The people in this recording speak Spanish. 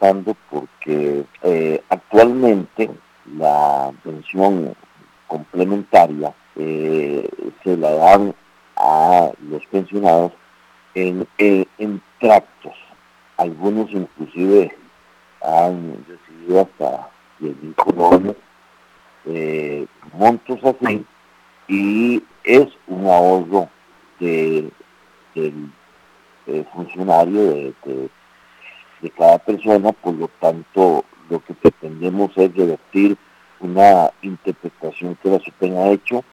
pasando porque actualmente la pensión complementaria se la dan a los pensionados en tractos. Algunos inclusive han recibido hasta 10.000 colones, montos así, y es un ahorro del funcionario de cada persona. Por lo tanto, lo que pretendemos es revertir una interpretación que la SUPEN ha hecho